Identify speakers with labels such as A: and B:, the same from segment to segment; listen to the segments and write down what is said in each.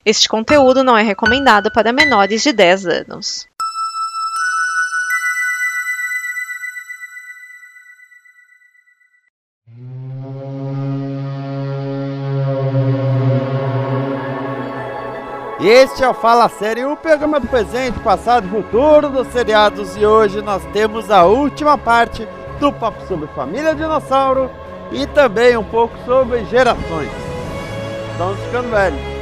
A: Este conteúdo não é recomendado para menores de 10 anos.
B: Este é o Fala Série, o programa do presente, passado e futuro dos seriados. E hoje nós temos a última parte do papo sobre Família Dinossauro e também um pouco sobre gerações. Estamos ficando velhos.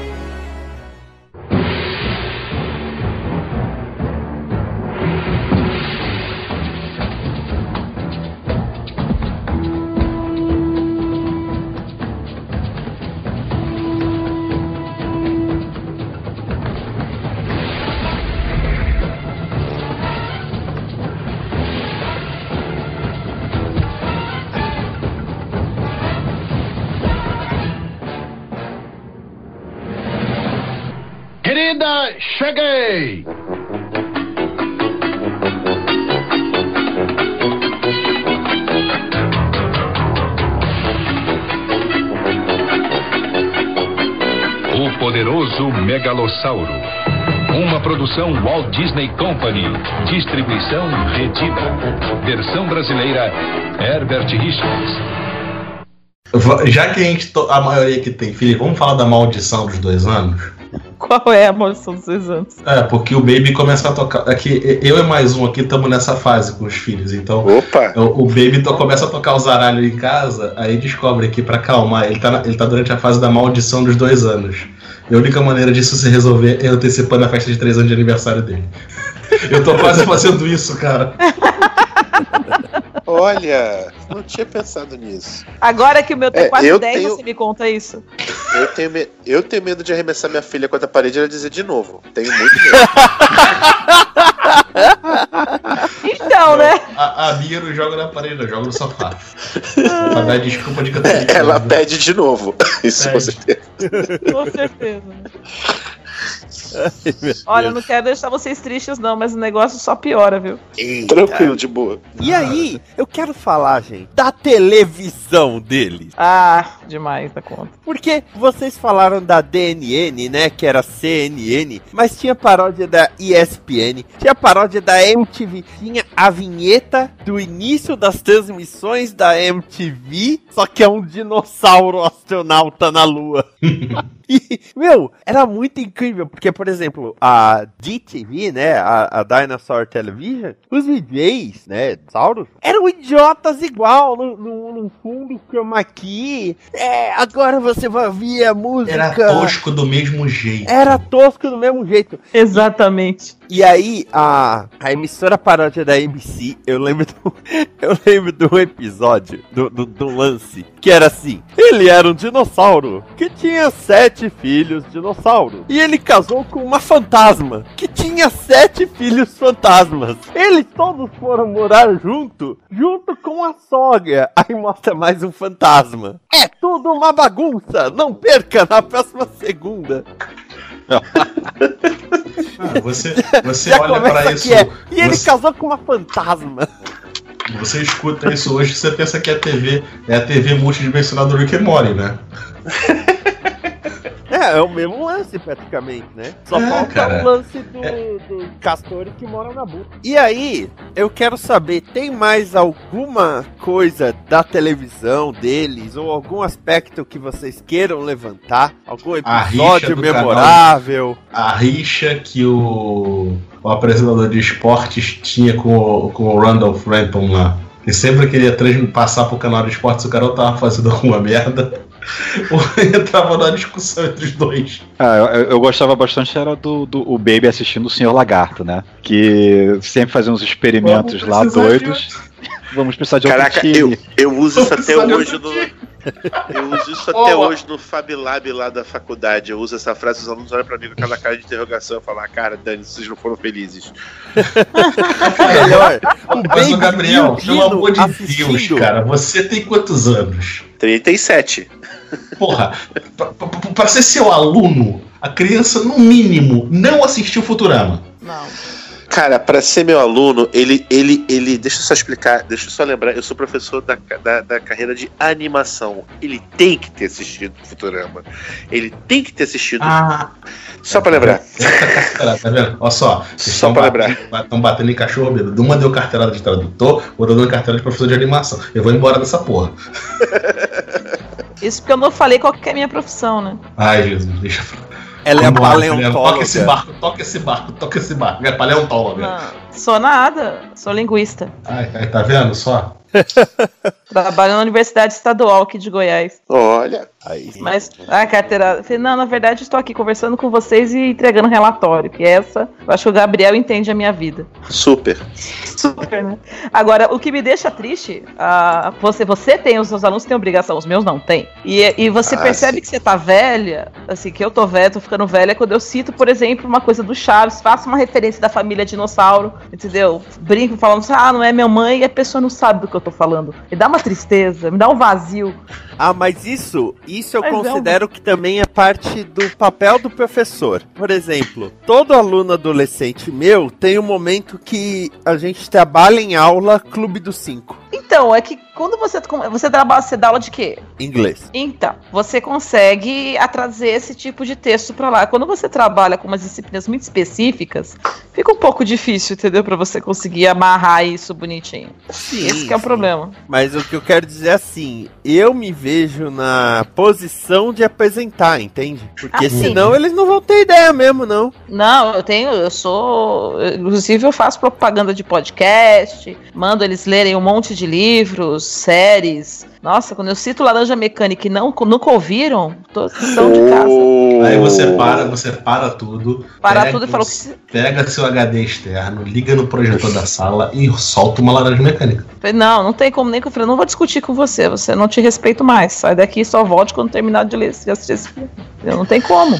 C: Querida, cheguei! O poderoso Megalossauro. Uma produção Walt Disney Company. Distribuição Redida. Versão brasileira Herbert Richards.
D: Já que a maioria que tem filho, vamos falar da maldição dos 2 anos?
E: Qual é a maldição dos 2 anos?
D: Porque o Baby começa a tocar. Aqui, eu e mais um aqui estamos nessa fase com os filhos. Então, o Baby começa a tocar os zaralhos em casa, aí descobre que pra acalmar, ele tá durante a fase da maldição dos 2 anos. E a única maneira disso se resolver é antecipando a festa de 3 anos de aniversário dele. Eu tô quase fazendo isso, cara.
F: Olha, não tinha pensado nisso.
E: Agora que o meu tem quase 10, você me conta isso?
F: Eu tenho medo de arremessar minha filha contra a parede e ela dizer de novo. Tenho muito medo.
E: Então, né?
D: A Bia não joga na parede, ela joga no sofá. Pra dar desculpa de cantar.
F: Ela pede de novo. Isso com certeza.
E: Com certeza. Olha, eu não quero deixar vocês tristes não, mas o negócio só piora, viu?
F: Tranquilo, de boa.
B: E aí, eu quero falar, gente, da televisão deles.
E: Ah, demais da conta.
B: Porque vocês falaram da DNN, né, que era CNN, mas tinha paródia da ESPN, tinha paródia da MTV, tinha a vinheta do início das transmissões da MTV, só que é um dinossauro astronauta na Lua. E, meu, era muito incrível, porque, por exemplo, a DTV, né, a Dinosaur Television, os DJs, né, dinossauros, eram idiotas igual, no fundo chroma key, agora você vai ouvir a música...
D: Era tosco do mesmo jeito.
E: Exatamente.
B: E aí, a emissora paródia da ABC, eu lembro do episódio, do lance, que era assim, ele era um dinossauro que tinha 7 filhos dinossauros. E ele casou com uma fantasma que tinha 7 filhos fantasmas. Eles todos foram morar junto com a sogra. Aí mostra mais um fantasma. É tudo uma bagunça. Não perca na próxima segunda.
D: Você olha pra isso.
B: E ele casou com uma fantasma.
D: Você escuta isso hoje, você pensa que a TV multidimensional do Rick and Morty, né?
B: É o mesmo lance praticamente, né? Só falta o lance do Castor que mora na boca. E aí, eu quero saber, tem mais alguma coisa da televisão deles, ou algum aspecto que vocês queiram levantar? Algum episódio memorável?
D: A rixa que o apresentador de esportes tinha com o Randolph Renton lá. E sempre queria passar pro canal de esportes, o cara tava fazendo alguma merda. Ou entrava na discussão entre os dois.
G: Eu gostava bastante, era do Baby assistindo o Senhor Lagarto, né? Que sempre fazia uns experimentos lá doidos. Vamos precisar de outro time.
F: Eu uso isso até hoje no Fab Lab lá da faculdade. Eu uso essa frase, os alunos olham pra mim com aquela cara de interrogação e falam, cara, Dani, vocês não foram felizes.
D: Mas o Gabriel, pelo amor de Deus, cara, você tem quantos anos?
F: 37.
D: Porra, pra ser seu aluno, a criança, no mínimo, não assistiu Futurama.
E: Não.
F: Cara, pra ser meu aluno, ele. Deixa eu só explicar, deixa eu só lembrar, eu sou professor da carreira de animação. Ele tem que ter assistido Futurama. Ele tem que ter assistido. Só pra lembrar.
D: Tá vendo? Olha só.
F: Só pra lembrar.
D: Estão batendo em cachorro bêbado. Uma deu carteirada de tradutor, outra deu carteirada de professor de animação. Eu vou embora dessa porra.
E: Isso porque eu não falei qual que é a minha profissão, né?
D: Ai, Jesus, deixa eu falar.
B: Ela é paleontóloga.
D: Toca esse barco. É paleontóloga.
E: Não, sou nada, sou linguista.
D: Ai, tá vendo só?
E: Trabalho na Universidade Estadual aqui de Goiás.
F: Olha.
B: Aí.
E: Mas a carteira. Não, na verdade estou aqui conversando com vocês e entregando relatório. Que essa, eu acho que o Gabriel entende a minha vida.
F: Super,
E: né? Agora, o que me deixa triste, você tem, os seus alunos têm obrigação, os meus não têm. E você percebe que você tá velha, assim, que eu tô velha, tô ficando velha, quando eu cito, por exemplo, uma coisa do Chaves, faço uma referência da família dinossauro, entendeu? Brinco falando assim, não é minha mãe, e a pessoa não sabe do que eu tô falando. Me dá uma tristeza, me dá um vazio.
B: Mas isso eu considero que também é parte do papel do professor. Por exemplo, todo aluno adolescente meu tem um momento que a gente trabalha em aula Clube dos 5.
E: Então, é que quando você dá aula de quê?
B: Inglês.
E: Então, você consegue trazer esse tipo de texto pra lá. Quando você trabalha com umas disciplinas muito específicas, fica um pouco difícil, entendeu? Pra você conseguir amarrar isso bonitinho.
B: Sim,
E: esse que é o problema.
B: Mas o que eu quero dizer é assim, eu me vejo na posição de apresentar, entende? Porque senão eles não vão ter ideia mesmo, não.
E: Não, inclusive eu faço propaganda de podcast, mando eles lerem um monte de livros, séries. Nossa, quando eu cito Laranja Mecânica e nunca ouviram, são de casa.
D: Aí você para tudo.
E: Tudo e falou que...
D: Pega seu HD externo, liga no projetor da sala e solta uma Laranja Mecânica.
E: Não tem como nem que eu falei, não vou discutir com você não te respeito mais. Sai daqui e só volte quando terminar de assistir esse filme. Não tem como.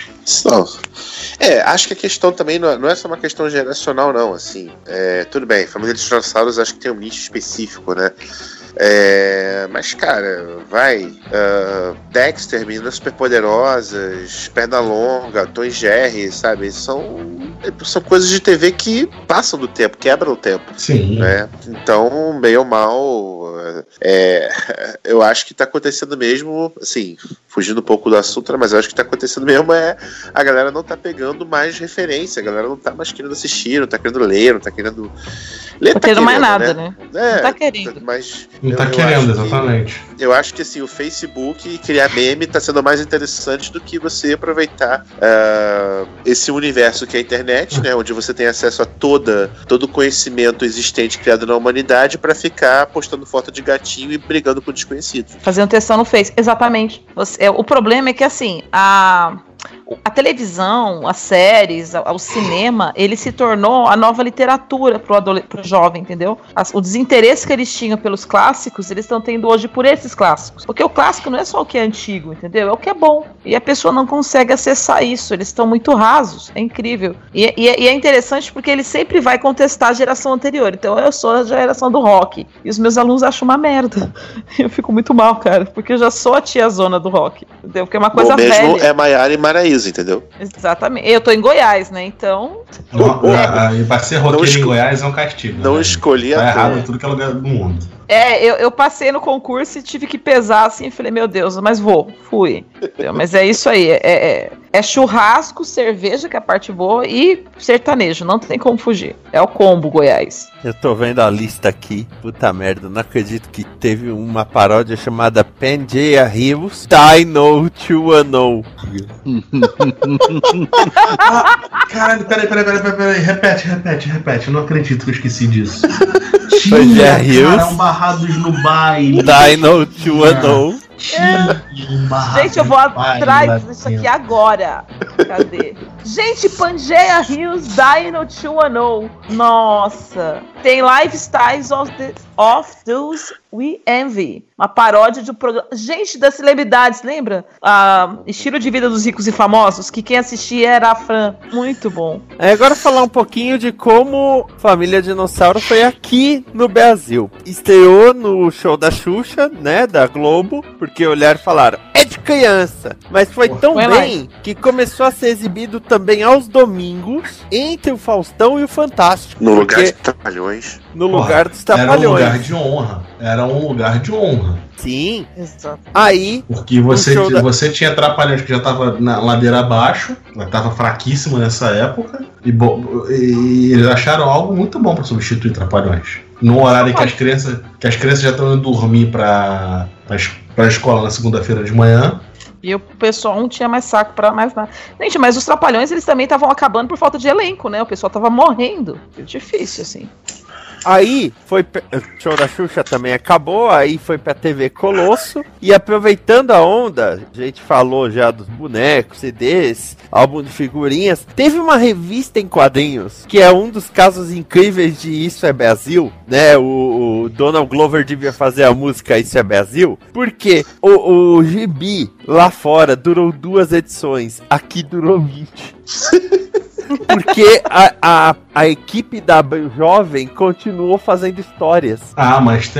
F: Acho que a questão também não é só uma questão geracional, não, assim. Tudo bem, família de dinossauros acho que tem um nicho específico, né? Mas, cara, Dexter, Meninas Superpoderosas, Pernalonga, Tom e Jerry, sabe? São coisas de TV que passam do tempo, quebram o tempo.
D: Sim.
F: Né? Então, meio mal, eu acho que tá acontecendo mesmo, assim, fugindo um pouco do assunto, né? Mas eu acho que tá acontecendo mesmo a galera não tá pegando mais referência, a galera não tá mais querendo assistir, não tá querendo ler, não tá querendo...
E: Ler tá querendo mais nada, né? Não tá querendo.
F: Mas
D: não tá querendo, exatamente.
F: Eu acho que assim, o Facebook criar meme tá sendo mais interessante do que você aproveitar esse universo que é a internet, né? Onde você tem acesso a todo o conhecimento existente criado na humanidade pra ficar postando foto de gatinho e brigando com desconhecidos.
E: Fazendo textão no Face, exatamente. O problema é que assim, a televisão, as séries, o cinema, ele se tornou a nova literatura pro jovem, entendeu? O desinteresse que eles tinham pelos clássicos, eles estão tendo hoje por esses clássicos. Porque o clássico não é só o que é antigo, entendeu? É o que é bom. E a pessoa não consegue acessar isso, eles estão muito rasos, é incrível. E é interessante porque ele sempre vai contestar a geração anterior. Então eu sou a geração do rock, e os meus alunos acham uma merda. Eu fico muito mal, cara, porque eu já sou a tiazona do rock, entendeu? Porque é uma coisa velha.
F: Mesmo é Maiara e Maraísa, entendeu?
E: Exatamente. Eu tô em Goiás, né? Então...
D: E pra ser roqueiro em Goiás é um castigo.
F: Não escolhi
D: tá errado em tudo que é lugar do mundo.
E: Eu passei no concurso e tive que pesar assim, e falei, meu Deus, mas fui. Mas é isso aí, é churrasco, cerveja, que é a parte boa, e sertanejo, não tem como fugir. É o combo Goiás.
B: Eu tô vendo a lista aqui, puta merda, não acredito que teve uma paródia chamada Pangaea Hills Dino 210.
D: Caralho, peraí, repete, eu não acredito que eu esqueci disso.
B: Pangaea Hills
D: Barrados no baile.
B: Dino 210.
E: Gente, eu vou atrás disso aqui agora. Cadê? Gente, Pangaea Hills Dino 210. Nossa. Tem Lifestyles of Those We Envy. Uma paródia de um programa. Gente, das celebridades, lembra? Estilo de vida dos ricos e famosos, que quem assistia era a Fran. Muito bom.
B: Agora falar um pouquinho de como Família Dinossauro foi aqui no Brasil. Estreou no show da Xuxa, né, da Globo, porque olharam e falaram, é de criança. Mas foi tão bem que começou a ser exibido também aos domingos, entre o Faustão e o Fantástico.
F: No lugar de Trapalhões.
B: No lugar dos Trapalhões.
D: Era um lugar de honra. Era um lugar de honra.
B: Sim. Exato. Aí...
D: Porque você tinha Trapalhões que já tava na ladeira abaixo, tava fraquíssimo nessa época, e eles acharam algo muito bom pra substituir Trapalhões. No horário que as crianças já estão indo dormir pra escola na segunda-feira de manhã.
E: E o pessoal não tinha mais saco pra mais nada. Gente, mas os Trapalhões, eles também estavam acabando por falta de elenco, né? O pessoal tava morrendo. Foi difícil, assim.
B: Aí foi. O show da Xuxa também acabou, aí foi pra TV Colosso. E aproveitando a onda, a gente falou já dos bonecos, CDs, álbum de figurinhas. Teve uma revista em quadrinhos, que é um dos casos incríveis de Isso é Brasil, né? O Donald Glover devia fazer a música Isso é Brasil, porque o gibi lá fora durou 2 edições, aqui durou 20. Porque a equipe da Jovem continuou fazendo histórias.
D: Ah, mas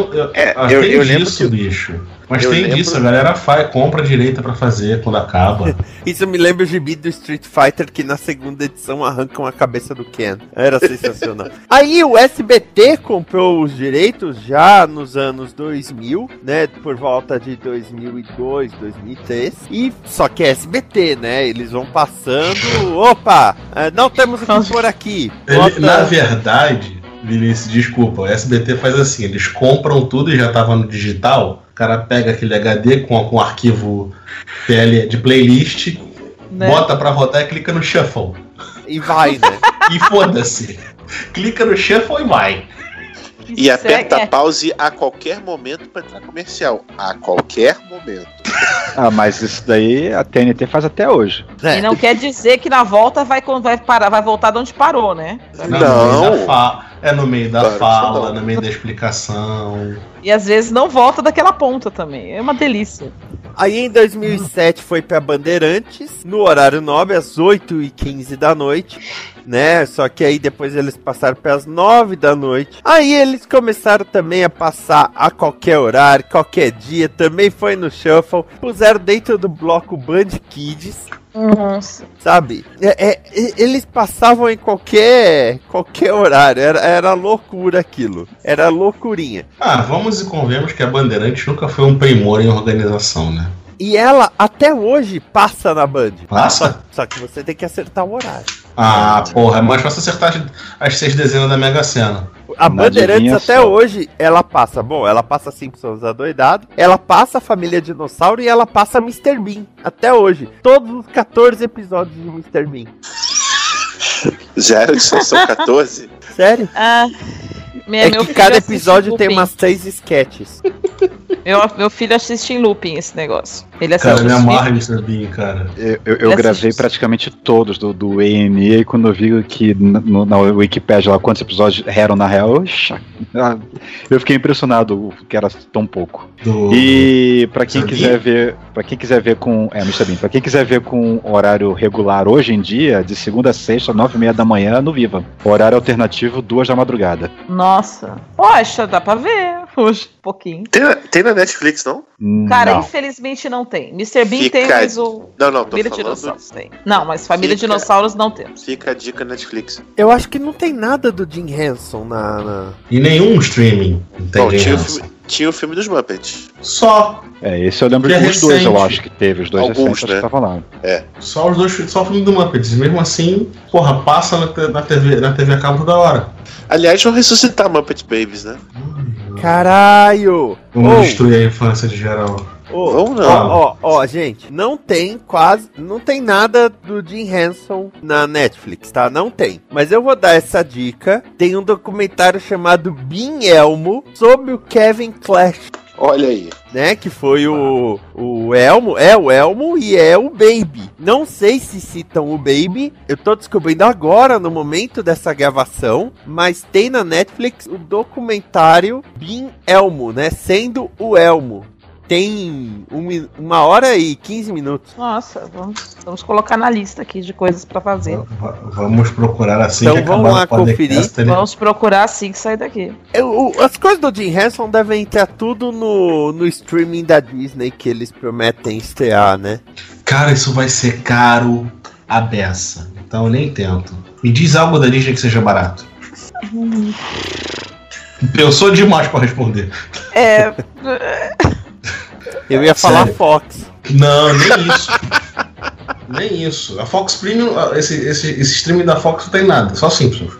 D: eu lembro disso, bicho. Mas tem disso, a galera compra direito pra fazer quando acaba.
B: Isso me lembra o gibi do Street Fighter, que na segunda edição arrancam a cabeça do Ken. Era sensacional. Aí o SBT comprou os direitos já nos anos 2000, né? Por volta de 2002, 2003. E só que é SBT, né? Eles vão passando... Opa! Não temos o que pôr aqui.
D: Na verdade, Vinícius, desculpa, o SBT faz assim, eles compram tudo e já tava no digital... O cara pega aquele HD com arquivo PL de playlist, né? Bota pra rodar e clica no shuffle.
B: E vai, né?
D: E foda-se. Clica no shuffle e vai.
F: E aperta pause a qualquer momento pra entrar comercial. A qualquer momento.
G: Ah, mas isso daí a TNT faz até hoje.
E: E não quer dizer que na volta vai voltar de onde parou, né?
B: Não.
D: É no meio da fala, no meio da explicação.
E: E às vezes não volta daquela ponta também. É uma delícia.
B: Aí em 2007 foi pra Bandeirantes, no horário nobre, às 8h15 da noite, né? Só que aí depois eles passaram pras 9 da noite. Aí eles começaram também a passar a qualquer horário, qualquer dia. Também foi no Shuffle. Puseram dentro do bloco Band Kids.
E: Nossa.
B: Sabe? Eles passavam em qualquer horário. Era loucura aquilo. Era loucurinha.
D: Ah, vamos e convenhamos que a Bandeirantes nunca foi um primor em organização, né?
B: E ela até hoje passa na Band.
D: Passa?
B: Só que você tem que acertar o horário.
D: Ah, porra, é mais fácil acertar as 6 dezenas da Mega Sena.
B: A Bandeirantes até hoje, ela passa. Bom, ela passa Simpsons Adoidado, ela passa a Família Dinossauro e ela passa Mr. Bean. Até hoje. Todos os 14 episódios de Mr. Bean.
F: Sério que são 14?
B: Sério?
E: Que
B: cada episódio tem umas 3 sketches.
E: Meu filho assiste em looping esse negócio. Ele assiste.
D: Cara, me amarra Mr. Bean, cara.
G: Eu gravei praticamente todos do ENE e quando eu vi que na Wikipedia lá quantos episódios eram na real, eu fiquei impressionado que era tão pouco. E pra quem quiser ver, com Mr. Bean, pra quem quiser ver com horário regular hoje em dia, de segunda a sexta, 9h30 da manhã no Viva. Horário alternativo, 2 da madrugada.
E: Nossa. Poxa, dá pra ver hoje, um pouquinho.
F: Tem na Netflix, não?
E: Cara, infelizmente não tem. Mr. Bean tem, mas o...
F: Não,
E: Família Dinossauros tem. Não, mas Família Dinossauros não temos.
F: Fica a dica na Netflix.
B: Eu acho que não tem nada do Jim Henson na...
D: E nenhum streaming tem Jim Henson.
F: Tinha o filme dos Muppets.
D: Só.
G: Esse eu lembro dos recente. 2, eu acho que teve. Os 2
F: recentes,
G: né? Que tava lá.
D: Só os 2, só o filme do Muppets. Mesmo assim, porra, passa na TV a cabo toda hora.
F: Aliás, vão ressuscitar Muppet Babies, né?
B: Caralho!
D: Vamos destruir a infância de geral.
B: Gente, não tem nada do Jim Henson na Netflix, tá? Não tem. Mas eu vou dar essa dica. Tem um documentário chamado Bean Elmo sobre o Kevin Clash.
F: Olha aí.
B: Né, que foi o Elmo, o Elmo e o Baby. Não sei se citam o Baby, eu tô descobrindo agora, no momento dessa gravação, mas tem na Netflix o documentário Bean Elmo, né, sendo o Elmo. tem 1h15 minutos.
E: Nossa, vamos colocar na lista aqui de coisas pra fazer.
D: Vamos procurar assim
B: então
D: que acabar
B: vamos lá
D: o podcast.
B: conferir.
E: Vamos procurar assim que sair daqui.
B: As coisas do Jim Henson devem entrar tudo no streaming da Disney que eles prometem estrear, né?
D: Cara, isso vai ser caro a beça. Então eu nem tento. Me diz algo da Disney que seja barato. Pensou demais pra responder.
B: Eu ia falar
D: Sério?
B: Fox.
D: Não, nem isso. Nem isso. A Fox Premium, esse streaming da Fox não tem nada, só Simpsons.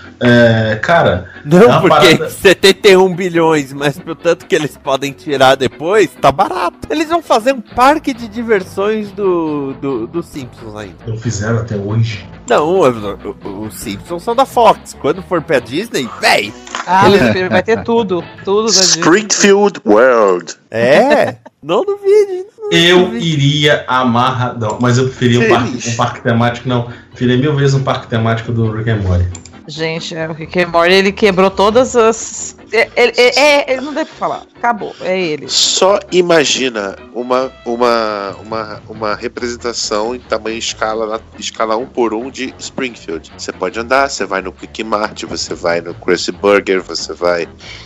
D: Cara.
B: Não, porque 71 bilhões, mas pelo tanto que eles podem tirar depois, tá barato. Eles vão fazer um parque de diversões do Simpsons ainda.
D: Não fizeram até hoje.
B: Não, os Simpsons são da Fox. Quando for pra Disney, véi.
E: Vai ter tudo da Disney.
F: Springfield World.
B: Não duvide.
D: Eu iria amarradão, mas eu preferia um parque temático, não. Preferia 1000 vezes um parque temático do Rick and Morty.
E: Gente, o Rick and Morty, ele quebrou todas as... Ele não deve falar. Acabou, é ele.
F: Só imagina uma representação em tamanho escala 1 por 1 de Springfield. Você pode andar, você vai no Quick Mart, você vai no Krusty Burger, você vai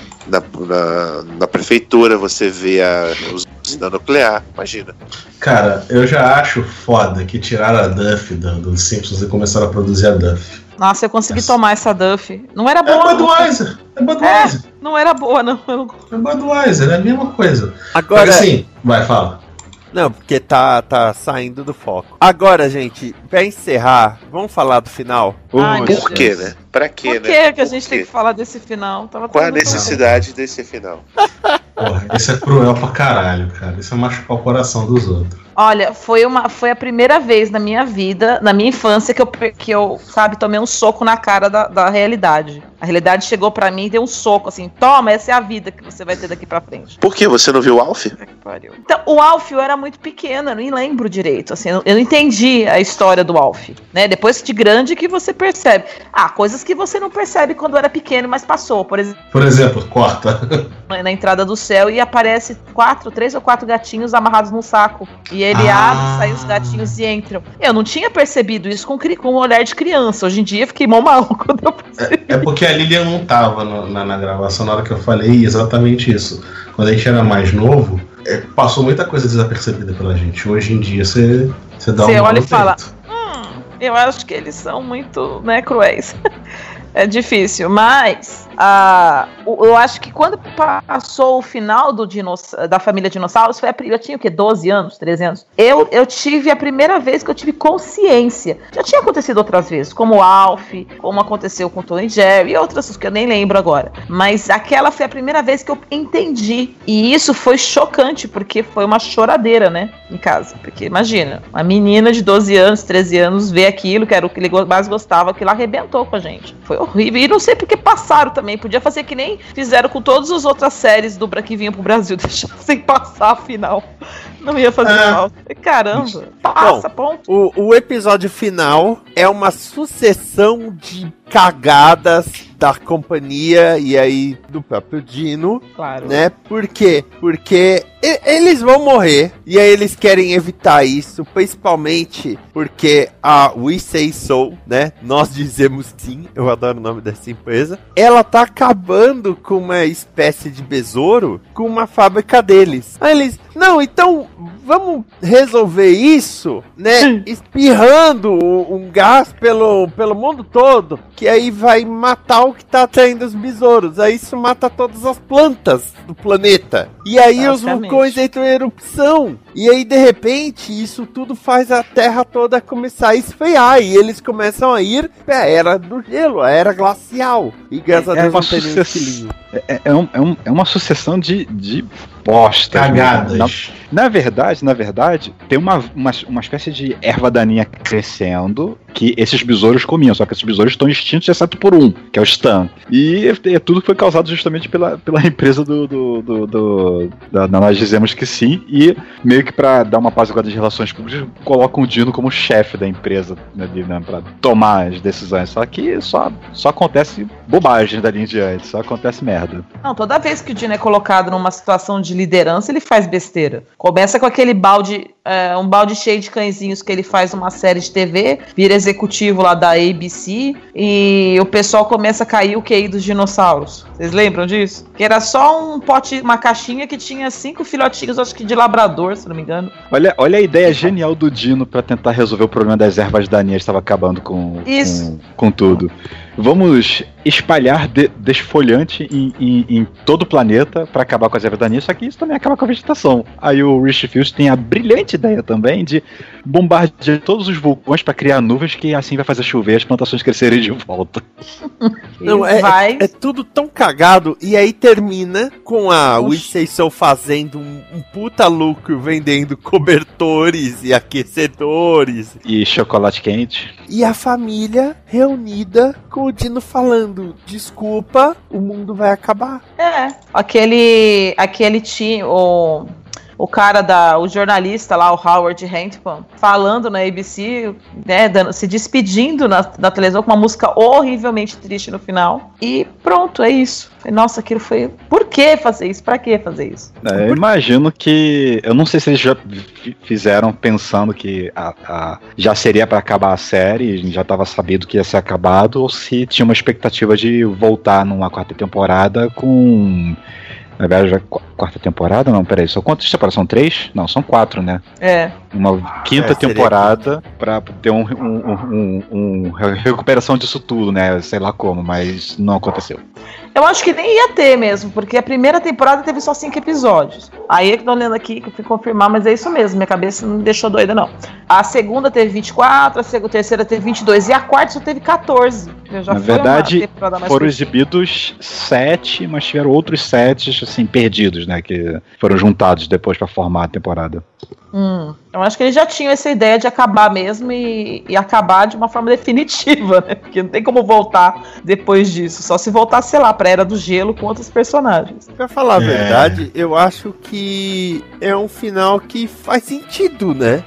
F: na prefeitura, você vê a usina nuclear, imagina.
D: Cara, eu já acho foda que tiraram a Duff dos Simpsons e começaram a produzir a Duff.
E: Nossa, eu consegui tomar essa Duff. Não era boa.
D: É Budweiser.
E: Não era boa, não.
D: É Budweiser, é a mesma coisa.
B: Agora,
D: mas assim, vai, fala.
B: Não, porque tá saindo do foco. Agora, gente, pra encerrar, vamos falar do final?
F: Por quê, né? Pra quê,
E: né? Por que a gente tem que falar desse final?
F: Qual a necessidade desse final?
D: Porra, isso é cruel pra caralho, cara. Isso é machucar o coração dos outros.
E: Olha, foi a primeira vez na minha vida, na minha infância, que eu sabe, tomei um soco na cara da realidade. A realidade chegou pra mim e deu um soco, assim, toma, essa é a vida que você vai ter daqui pra frente.
F: Por que? Você não viu o Alf?
E: Então, o Alf eu era muito pequena, eu nem lembro direito, assim, eu não entendi a história do Alf, né? Depois de grande que você percebe. Coisas que você não percebe quando era pequeno, mas passou, por
D: exemplo, corta.
E: Na entrada do céu e aparece 3 ou 4 gatinhos amarrados num saco. E ele abre, sai os gatinhos e entram. Eu não tinha percebido isso com um olhar de criança. Hoje em dia eu fiquei mó mal quando eu percebi.
D: É porque a Lilian não tava na gravação na hora que eu falei exatamente isso. Quando a gente era mais novo, passou muita coisa desapercebida pela gente. Hoje em dia você dá
E: Você olha e fala, eu acho que eles são muito, né, cruéis. É difícil, mas eu acho que quando passou o final da família Dinossauros, eu tinha o quê? 12 anos, 13 anos. Eu tive a primeira vez que eu tive consciência. Já tinha acontecido outras vezes, como o Alf, como aconteceu com o Tom e Jerry e outras que eu nem lembro agora. Mas aquela foi a primeira vez que eu entendi. E isso foi chocante, porque foi uma choradeira, né, em casa. Porque imagina, uma menina de 12 anos, 13 anos, ver aquilo, que era o que ele mais gostava, aquilo arrebentou com a gente. Foi horrível. E não sei porque passaram também. Podia fazer que nem fizeram com todas as outras séries que vinham pro Brasil, deixar sem passar a final. Não ia fazer falta. Caramba. Passa, ponto.
B: O episódio final é uma sucessão de cagadas da companhia e aí do próprio Dino,
E: claro,
B: né? Por quê? Porque eles vão morrer e aí eles querem evitar isso, principalmente porque a We Say So, né? Nós dizemos sim, eu adoro o nome dessa empresa. Ela tá acabando com uma espécie de besouro com uma fábrica deles. Aí eles, não, então vamos resolver isso, né? Espirrando um gás pelo mundo todo, que aí vai matar o que tá atraindo os besouros. Aí isso mata todas as plantas do planeta. E aí os vulcões entram em erupção. E aí, de repente, isso tudo faz a Terra toda começar a esfriar. E eles começam a ir pra Era do Gelo, a Era Glacial. E graças a Deus não tem nenhum quilinho.
G: É uma sucessão de bosta.
D: Cagadas.
G: Na verdade, tem uma espécie de erva daninha crescendo que esses besouros comiam, só que esses besouros estão extintos exceto por um, que é o Stan. E tudo foi causado justamente pela empresa nós dizemos que sim, e meio que pra dar uma apaziguada de relações públicas, colocam o Dino como chefe da empresa, né, pra tomar as decisões. Só que só acontece bobagem dali em diante, só acontece merda.
E: Não, toda vez que o Dino é colocado numa situação de liderança, ele faz besteira. Começa com aquele balde, um balde cheio de cãezinhos que ele faz numa série de TV, vira executivo lá da ABC, e o pessoal começa a cair o QI dos dinossauros. Vocês lembram disso? Que era só um pote, uma caixinha que tinha 5 filhotinhos, acho que de labrador, se não me engano.
G: Olha a ideia genial do Dino pra tentar resolver o problema das ervas daninhas que estava acabando com tudo. Vamos espalhar desfolhante em todo o planeta para acabar com as ervas daninhas, só que isso também acaba com a vegetação. Aí o Rich Fields tem a brilhante ideia também de bombardear todos os vulcões para criar nuvens, que assim vai fazer chover e as plantações crescerem de volta.
B: Não, é tudo tão cagado, e aí termina com a Wisseiso fazendo um puta lucro vendendo cobertores e aquecedores.
G: E chocolate quente.
B: E a família reunida com o Dino falando, desculpa, o mundo vai acabar.
E: Aquele time, o cara o jornalista lá, o Howard Hampton, falando na ABC, né, se despedindo na televisão com uma música horrivelmente triste no final. E pronto, é isso. Nossa, aquilo foi... Por que fazer isso? Pra que fazer isso?
G: Eu imagino que... Eu não sei se eles já fizeram pensando que já seria pra acabar a série, já tava sabido que ia ser acabado, ou se tinha uma expectativa de voltar numa quarta temporada com... Na verdade, já quarta temporada? Não, peraí, são quantas temporadas? São 3? Não, são 4, né? Uma quinta temporada pra ter uma recuperação disso tudo, né? Sei lá como, mas não aconteceu.
E: Eu acho que nem ia ter mesmo, porque a primeira temporada teve só 5 episódios. Aí é que tô olhando aqui, que eu fui confirmar, mas é isso mesmo, minha cabeça não me deixou doida, não. A segunda teve 24, a terceira teve 22 e a quarta só teve 14.
G: Na verdade, foram exibidos 7, mas tiveram outros 7, assim, perdidos, né, que foram juntados depois pra formar a temporada.
E: Eu acho que eles já tinham essa ideia de acabar mesmo e acabar de uma forma definitiva, né? Porque não tem como voltar depois disso. Só se voltar, sei lá, pra Era do Gelo com outros personagens.
B: Pra falar a verdade, eu acho que é um final que faz sentido, né?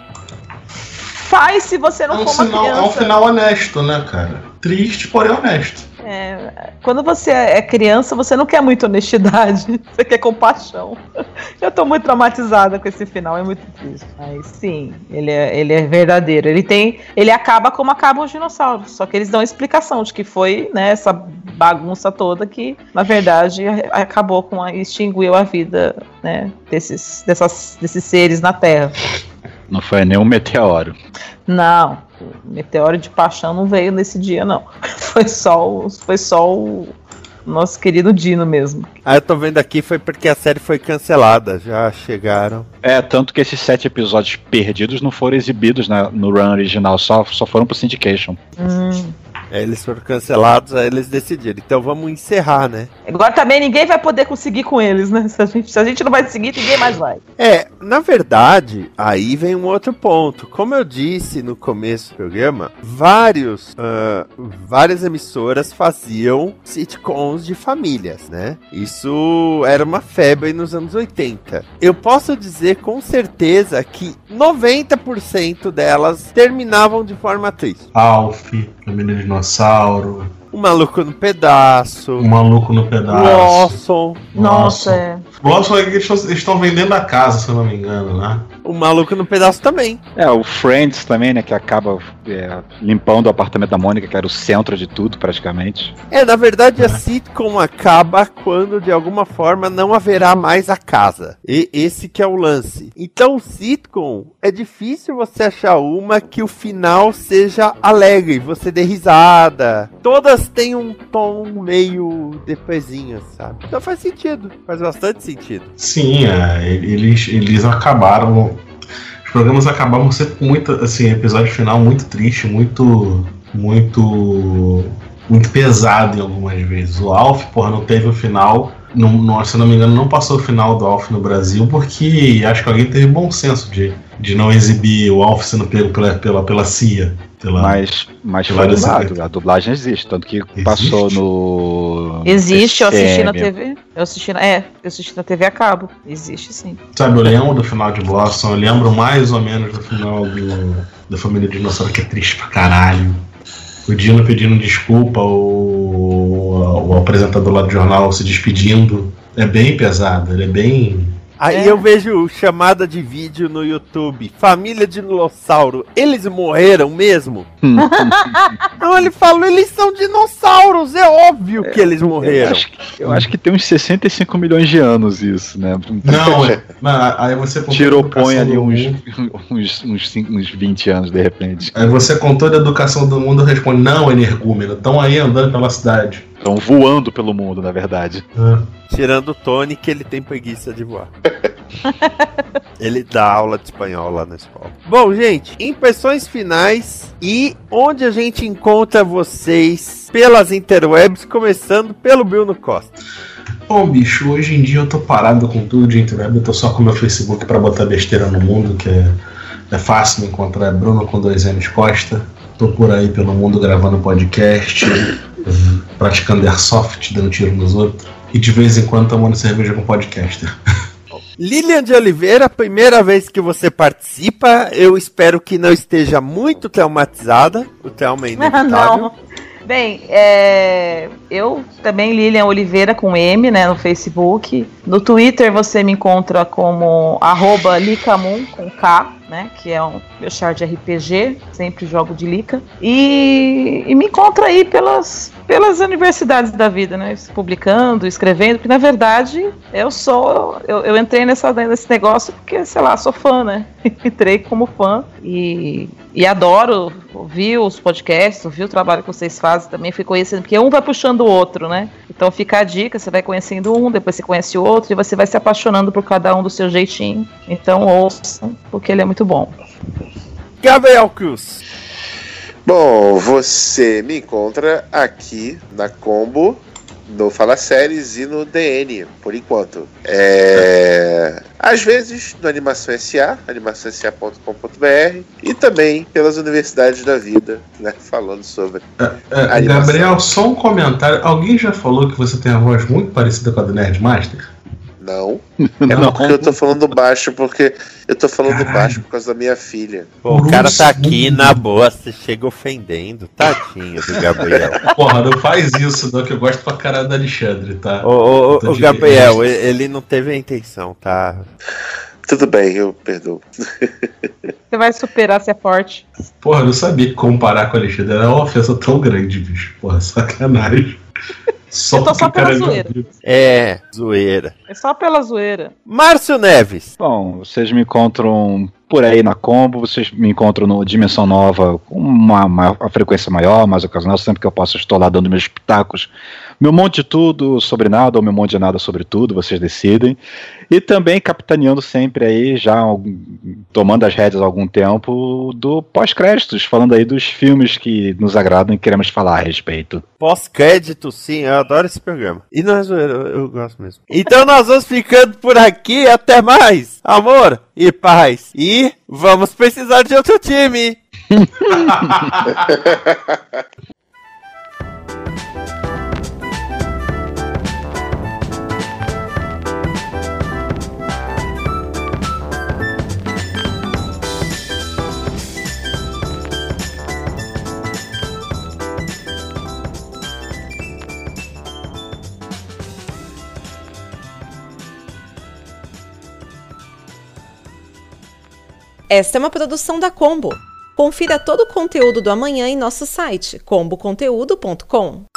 E: Faz se você não for uma criança.
D: É um final honesto, né, cara? Triste, porém honesto.
E: Quando você é criança, você não quer muita honestidade, você quer compaixão. Eu tô muito traumatizada com esse final, é muito triste. Mas sim, ele é verdadeiro. Ele acaba como acabam os dinossauros, só que eles dão explicação de que foi, né, essa bagunça toda que, na verdade, acabou extinguiu a vida, né, desses seres na Terra.
G: Não foi nem um meteoro.
E: Não, o meteoro de paixão não veio nesse dia, não. Foi só o nosso querido Dino mesmo.
B: Eu tô vendo aqui, foi porque a série foi cancelada, já chegaram.
G: Tanto que esses 7 episódios perdidos não foram exibidos no run original, só foram pro syndication.
B: Eles foram cancelados, aí eles decidiram. Então vamos encerrar, né?
E: Agora também ninguém vai poder conseguir com eles, né? Se a gente não vai seguir, ninguém mais vai.
B: Na verdade, aí vem um outro ponto. Como eu disse no começo do programa, várias emissoras faziam sitcoms de famílias, né? Isso era uma febre nos anos 80. Eu posso dizer com certeza que 90% delas terminavam de forma triste.
D: Alf, o Menino Dinossauro.
B: O Maluco no Pedaço.
D: O Maluco no Pedaço.
B: Blossom.
E: Nossa,
D: Blossom é que eles estão vendendo a casa, se eu não me engano, né?
B: O Maluco no Pedaço também.
G: O Friends também, né? Que acaba limpando o apartamento da Mônica, que era o centro de tudo, praticamente.
B: Na verdade, a sitcom acaba quando, de alguma forma, não haverá mais a casa. E esse que é o lance. Então, o sitcom, é difícil você achar uma que o final seja alegre, você dê risada. Todas têm um tom meio depresinho, sabe? Então faz sentido, faz bastante sentido.
D: Sim, eles acabaram... Os programas acabavam sempre com muito, assim, episódio final muito triste, muito pesado em algumas vezes. O Alf, não teve o final, se eu não me engano, não passou o final do Alf no Brasil, porque acho que alguém teve bom senso de não exibir o Alf sendo pego pela CIA.
G: Mas foi dublado, a dublagem existe, tanto que passou no...
E: Existe, eu assisti na TV. Eu assisti na TV a cabo. Existe sim.
D: Sabe, eu lembro do final de Blossom, eu lembro mais ou menos do final da Família Dinossauro, que é triste pra caralho. O Dino pedindo desculpa, o apresentador lá do jornal se despedindo. É bem pesado, ele é bem...
B: Aí eu vejo chamada de vídeo no YouTube. Família Dinossauro, eles morreram mesmo? Não, ele falou, eles são dinossauros, é óbvio que eles morreram.
G: Eu acho que tem uns 65 milhões de anos isso, né?
D: Aí você
G: põe ali uns 20 anos de repente.
D: Aí você com toda a educação do mundo responde, não, energúmeno, estão aí andando pela cidade.
G: Estão voando pelo mundo, na verdade.
B: Tirando o Tony, que ele tem preguiça de voar. Ele dá aula de espanhol lá na escola. Bom, gente, impressões finais e onde a gente encontra vocês pelas interwebs, começando pelo Bruno Costa.
D: Bom, bicho, hoje em dia eu tô parado com tudo de interweb, eu tô só com o meu Facebook pra botar besteira no mundo, que é fácil me encontrar, Bruno com 2 N's Costa. Tô por aí pelo mundo gravando podcast, praticando airsoft, dando tiro nos outros, e de vez em quando tomando cerveja com podcaster.
B: Lilian de Oliveira, primeira vez que você participa, eu espero que não esteja muito traumatizada, o trauma é inevitável.
E: Não. Bem, eu também, Lilian Oliveira com M, né, no Facebook. No Twitter você me encontra como @Licamun com K, né, que é um meu char de RPG, sempre jogo de Lica. E me encontra aí pelas universidades da vida, né, publicando, escrevendo, porque na verdade eu entrei nesse negócio porque, sei lá, sou fã, né, entrei como fã e adoro ouvir os podcasts, ouvir o trabalho que vocês fazem também, fui conhecendo, porque um vai puxando o outro, né, então fica a dica, você vai conhecendo um, depois você conhece o outro e você vai se apaixonando por cada um do seu jeitinho, então ouçam, porque ele é muito bom.
B: Gabriel Cruz.
F: Bom, você me encontra aqui na Combo, no Fala Séries e no DN, por enquanto. Às vezes no Animação SA, animaçãosa.com.br, e também pelas universidades da vida, né, falando sobre
D: Gabriel, só um comentário. Alguém já falou que você tem a voz muito parecida com a do Nerdmaster?
F: Não. Porque eu tô falando baixo, porque eu tô falando baixo por causa da minha filha.
B: Pô, o cara tá aqui na boa, você chega ofendendo. Tadinho do Gabriel.
D: Porra, não faz isso, não, que eu gosto pra caralho do Alexandre, tá?
B: O Gabriel, ele não teve a intenção, tá?
F: Tudo bem, eu perdoo.
E: Você vai superar, você é forte.
D: Porra, eu não sabia que comparar com o Alexandre era uma ofensa tão grande, bicho. Porra, sacanagem.
E: Eu tô só pela zoeira.
B: Zoeira.
E: É só pela zoeira.
B: Márcio Neves.
G: Bom, vocês me encontram por aí na Combo, vocês me encontram no Dimensão Nova com uma frequência maior, mais ocasional, sempre que eu posso estou lá dando meus pitacos. Meu monte de tudo sobre nada, ou meu monte de nada sobre tudo, vocês decidem. E também capitaneando sempre aí, já tomando as rédeas há algum tempo, do pós-créditos, falando aí dos filmes que nos agradam e queremos falar a respeito.
B: Pós-crédito, sim, eu adoro esse programa. E não é zoeira, eu gosto mesmo. Então nós vamos ficando por aqui, até mais, amor e paz. E vamos precisar de outro time.
H: Esta é uma produção da Combo. Confira todo o conteúdo do amanhã em nosso site comboconteúdo.com.